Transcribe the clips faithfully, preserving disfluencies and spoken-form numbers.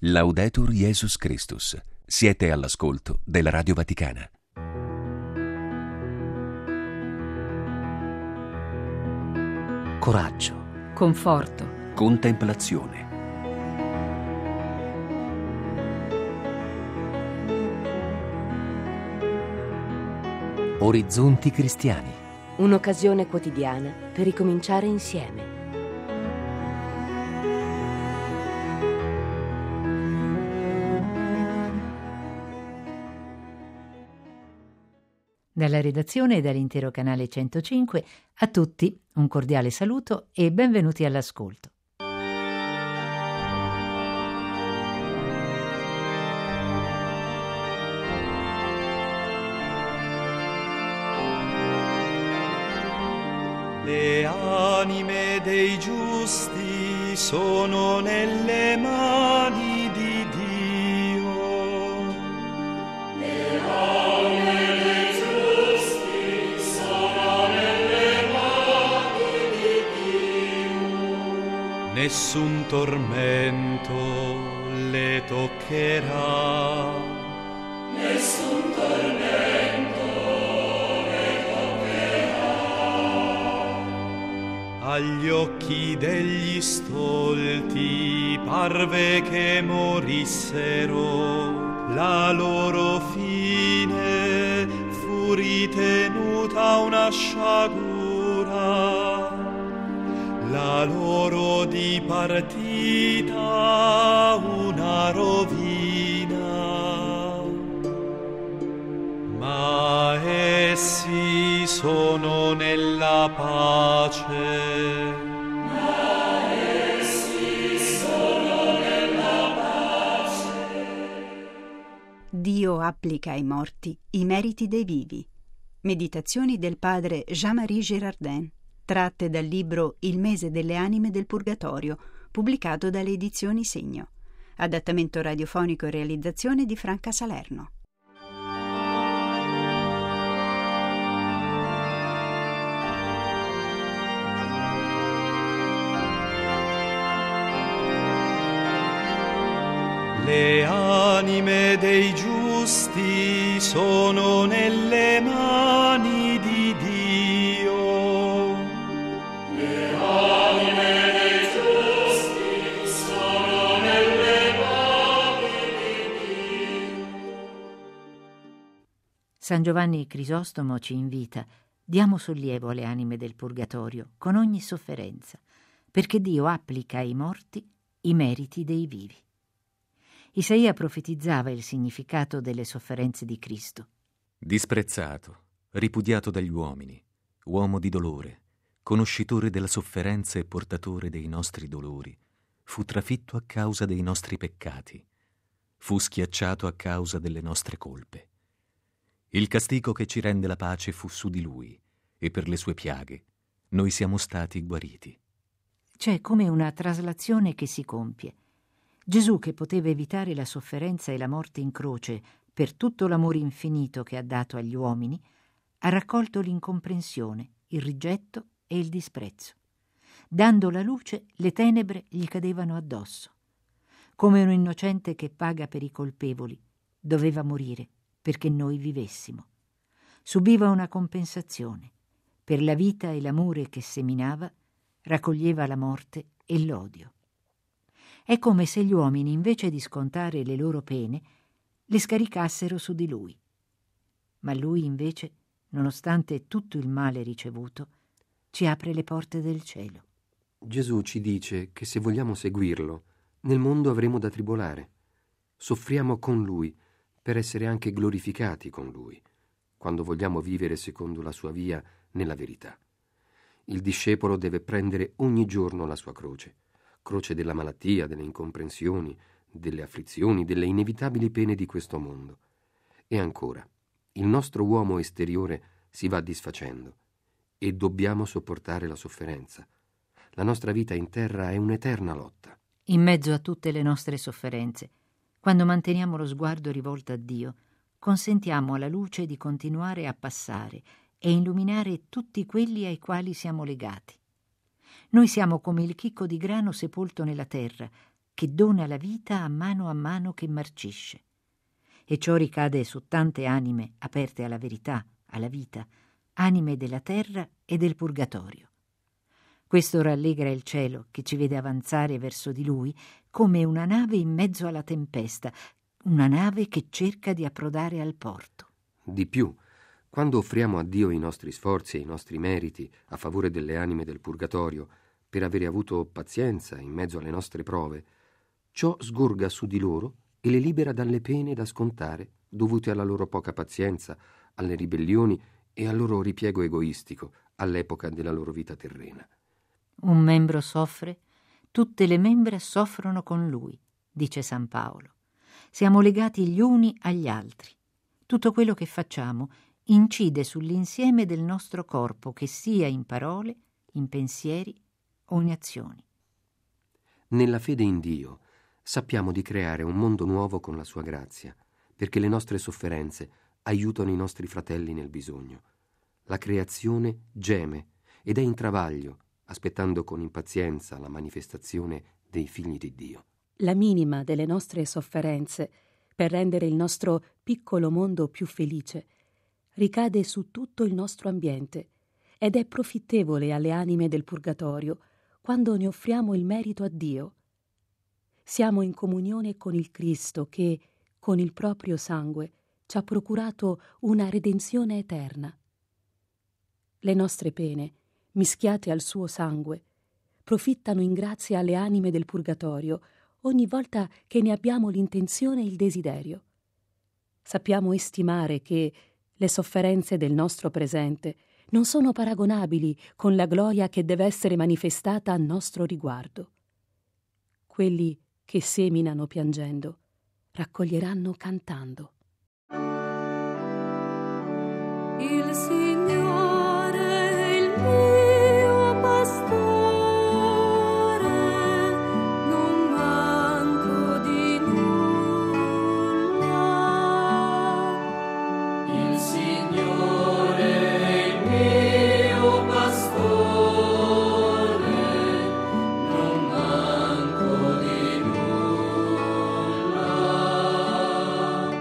Laudetur Jesus Christus. Siete all'ascolto della Radio Vaticana. Coraggio, conforto, Contemplazione. orizzonti cristiani. Un'occasione quotidiana per ricominciare insieme. Dalla redazione e dall'intero canale centocinque a tutti un cordiale saluto e benvenuti all'ascolto. Le anime dei giusti sono nelle mani di Dio. Le anime dei giusti sono nelle mani di Dio. Nessun tormento le toccherà. Nessun tormento. Agli occhi degli stolti parve che morissero, la loro fine fu ritenuta una sciagura, la loro dipartita una rovina. Ma essi sono nella pace. Ma essi sono nella pace. Dio applica ai morti i meriti dei vivi. Meditazioni del padre Jean-Marie Girardin, tratte dal libro Il mese delle anime del Purgatorio, pubblicato dalle edizioni Segno. Adattamento radiofonico e realizzazione di Franca Salerno. Le anime dei giusti sono nelle mani di Dio. Le anime dei giusti sono nelle mani di Dio. San Giovanni Crisostomo ci invita: diamo sollievo alle anime del purgatorio con ogni sofferenza, perché Dio applica ai morti i meriti dei vivi. Isaia profetizzava il significato delle sofferenze di Cristo. Disprezzato, ripudiato dagli uomini, uomo di dolore, conoscitore della sofferenza e portatore dei nostri dolori, fu trafitto a causa dei nostri peccati, fu schiacciato a causa delle nostre colpe. Il castigo che ci rende la pace fu su di lui, e per le sue piaghe noi siamo stati guariti. C'è come una traslazione che si compie. Gesù, che poteva evitare la sofferenza e la morte in croce per tutto l'amore infinito che ha dato agli uomini, ha raccolto l'incomprensione, il rigetto e il disprezzo. Dando la luce, le tenebre gli cadevano addosso. Come un innocente che paga per i colpevoli, doveva morire perché noi vivessimo. Subiva una compensazione. Per la vita e l'amore che seminava, raccoglieva la morte e l'odio. È come se gli uomini, invece di scontare le loro pene, le scaricassero su di lui. Ma lui, invece, nonostante tutto il male ricevuto, ci apre le porte del cielo. Gesù ci dice che se vogliamo seguirlo, nel mondo avremo da tribolare. Soffriamo con lui per essere anche glorificati con lui, quando vogliamo vivere secondo la sua via nella verità. Il discepolo deve prendere ogni giorno la sua croce. Croce della malattia, delle incomprensioni, delle afflizioni, delle inevitabili pene di questo mondo. E ancora, il nostro uomo esteriore si va disfacendo e dobbiamo sopportare la sofferenza. La nostra vita in terra è un'eterna lotta. In mezzo a tutte le nostre sofferenze, quando manteniamo lo sguardo rivolto a Dio, consentiamo alla luce di continuare a passare e illuminare tutti quelli ai quali siamo legati. Noi siamo come il chicco di grano sepolto nella terra, che dona la vita a mano a mano che marcisce. E ciò ricade su tante anime aperte alla verità, alla vita, anime della terra e del purgatorio. Questo rallegra il cielo, che ci vede avanzare verso di lui come una nave in mezzo alla tempesta, una nave che cerca di approdare al porto. Di più, quando offriamo a Dio i nostri sforzi e i nostri meriti a favore delle anime del purgatorio, per avere avuto pazienza in mezzo alle nostre prove, ciò sgorga su di loro e le libera dalle pene da scontare dovute alla loro poca pazienza, alle ribellioni e al loro ripiego egoistico all'epoca della loro vita terrena. Un membro soffre, tutte le membra soffrono con lui, dice San Paolo. Siamo legati gli uni agli altri. Tutto quello che facciamo incide sull'insieme del nostro corpo, che sia in parole, in pensieri o in azioni. Nella fede in Dio sappiamo di creare un mondo nuovo con la sua grazia, perché le nostre sofferenze aiutano i nostri fratelli nel bisogno. La creazione geme ed è in travaglio, aspettando con impazienza la manifestazione dei figli di Dio. La minima delle nostre sofferenze, per rendere il nostro piccolo mondo più felice, ricade su tutto il nostro ambiente ed è profittevole alle anime del purgatorio quando ne offriamo il merito a Dio. Siamo in comunione con il Cristo che, con il proprio sangue, ci ha procurato una redenzione eterna. Le nostre pene, mischiate al suo sangue, profittano in grazia alle anime del purgatorio ogni volta che ne abbiamo l'intenzione e il desiderio. Sappiamo estimare che le sofferenze del nostro presente non sono paragonabili con la gloria che deve essere manifestata a nostro riguardo. Quelli che seminano piangendo raccoglieranno cantando. Il Signore è il mio pastore, non manco di nulla. Il Signore è il mio pastore, non manco di nulla.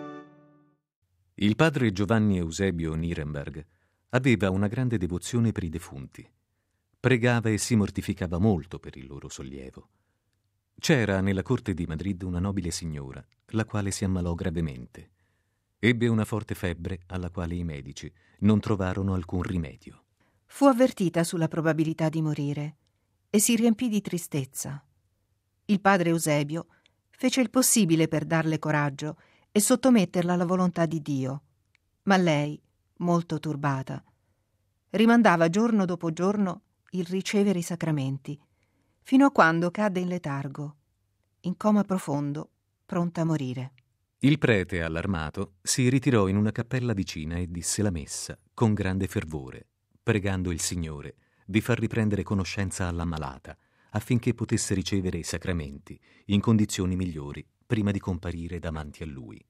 Il padre Giovanni Eusebio Nirenberg aveva una grande devozione per i defunti. Pregava e si mortificava molto per il loro sollievo. C'era nella corte di Madrid una nobile signora, la quale si ammalò gravemente. Ebbe una forte febbre alla quale i medici non trovarono alcun rimedio. Fu avvertita sulla probabilità di morire e si riempì di tristezza. Il padre Eusebio fece il possibile per darle coraggio e sottometterla alla volontà di Dio, ma lei, molto turbata, rimandava giorno dopo giorno il ricevere i sacramenti, fino a quando cadde in letargo, in coma profondo, pronta a morire. Il prete, allarmato, si ritirò in una cappella vicina e disse la messa con grande fervore, pregando il Signore di far riprendere conoscenza alla malata, affinché potesse ricevere i sacramenti in condizioni migliori prima di comparire davanti a lui.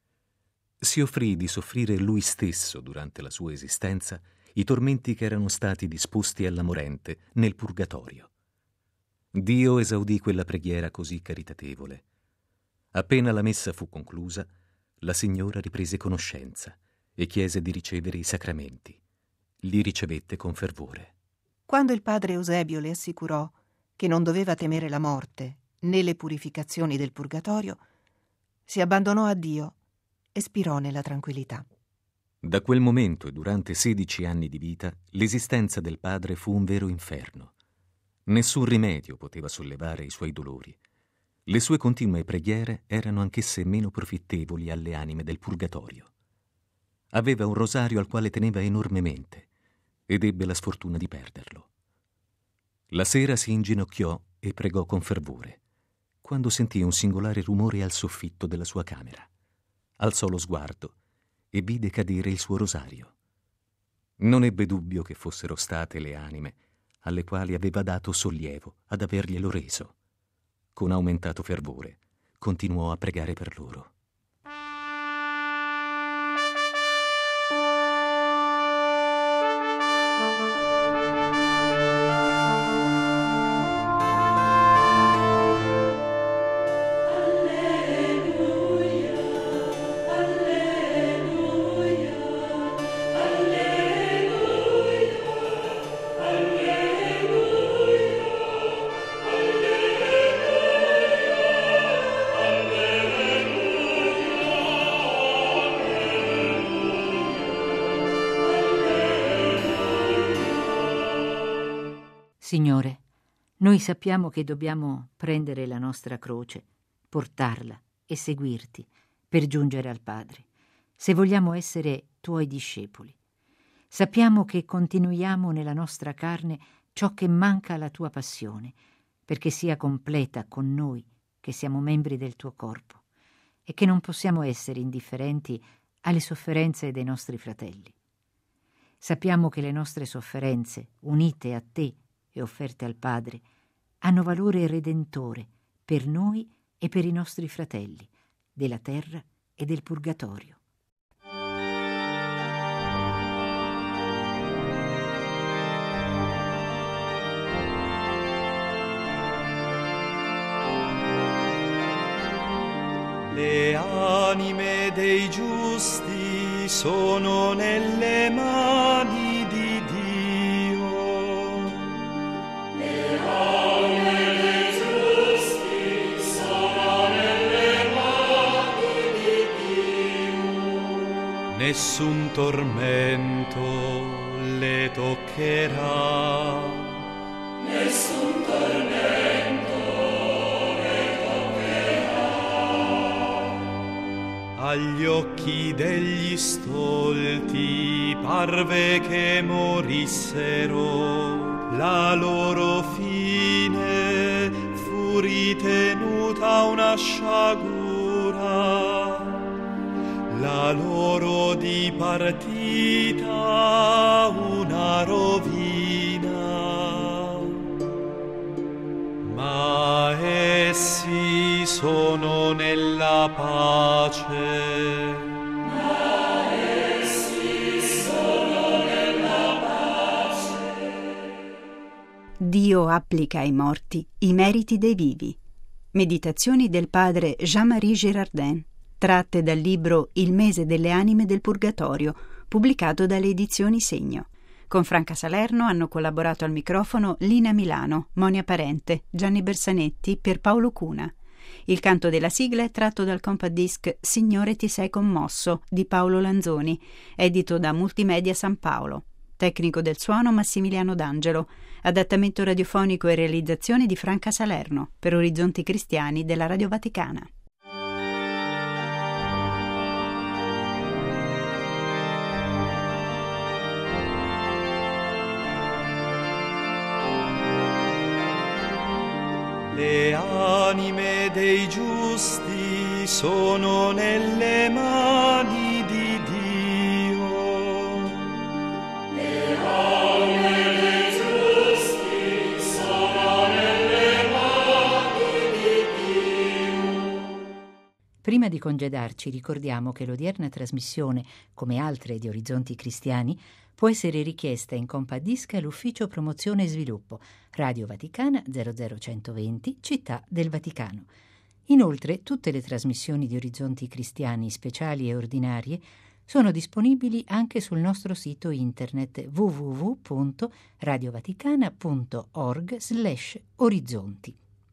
Si offrì di soffrire lui stesso durante la sua esistenza i tormenti che erano stati disposti alla morente nel purgatorio. Dio esaudì quella preghiera così caritatevole. Appena la messa fu conclusa, la signora riprese conoscenza e chiese di ricevere i sacramenti. Li ricevette con fervore. Quando il padre Eusebio le assicurò che non doveva temere la morte né le purificazioni del purgatorio, si abbandonò a Dio e spirò nella tranquillità. Da quel momento e durante sedici anni di vita, l'esistenza del padre fu un vero inferno. Nessun rimedio poteva sollevare i suoi dolori. Le sue continue preghiere erano anch'esse meno profittevoli alle anime del purgatorio. Aveva un rosario al quale teneva enormemente ed ebbe la sfortuna di perderlo. La sera si inginocchiò e pregò con fervore, quando sentì un singolare rumore al soffitto della sua camera. Alzò lo sguardo e vide cadere il suo rosario. Non ebbe dubbio che fossero state le anime alle quali aveva dato sollievo ad averglielo reso. Con aumentato fervore continuò a pregare per loro. Signore, noi sappiamo che dobbiamo prendere la nostra croce, portarla e seguirti per giungere al Padre, se vogliamo essere tuoi discepoli. Sappiamo che continuiamo nella nostra carne ciò che manca alla tua passione, perché sia completa con noi, che siamo membri del tuo corpo, e che non possiamo essere indifferenti alle sofferenze dei nostri fratelli. Sappiamo che le nostre sofferenze, unite a te e offerte al Padre, hanno valore redentore per noi e per i nostri fratelli, della terra e del purgatorio. Le anime dei giusti sono nelle mani di Dio. Le anime dei giusti sono nelle mani di Dio. Nessun tormento le toccherà. Nessun tormento. Agli occhi degli stolti parve che morissero, la loro fine fu ritenuta una sciagura, la loro dipartita una rovina. Ma essi sono nella pace. Ma essi sono nella pace. Dio applica ai morti i meriti dei vivi. Meditazioni del padre Jean-Marie Girardin, tratte dal libro Il mese delle anime del purgatorio, pubblicato dalle edizioni Segno. Con Franca Salerno hanno collaborato al microfono Lina Milano, Monia Parente, Gianni Bersanetti, Pierpaolo Cuna. Il canto della sigla è tratto dal compact disc Signore ti sei commosso di Paolo Lanzoni, edito da Multimedia San Paolo. Tecnico del suono Massimiliano D'Angelo. Adattamento radiofonico e realizzazione di Franca Salerno per Orizzonti Cristiani della Radio Vaticana. Le anime dei giusti sono nelle mani di Dio. Le anime dei giusti sono nelle mani di Dio. Prima di congedarci ricordiamo che l'odierna trasmissione, come altre di Orizzonti Cristiani, può essere richiesta in compact disc all'Ufficio Promozione e Sviluppo, Radio Vaticana zero zero centoventi, Città del Vaticano. Inoltre, tutte le trasmissioni di Orizzonti Cristiani, speciali e ordinarie, sono disponibili anche sul nostro sito internet w w w punto radiovaticana punto org slash orizzonti.